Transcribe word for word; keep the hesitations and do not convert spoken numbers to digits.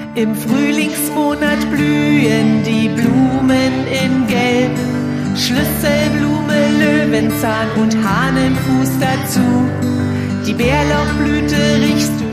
Im Frühlingsmonat blühen die Blumen in Gelb. Schlüsselblume, Löwenzahn und Hahnenfuß dazu. Die Bärlauchblüte riechst du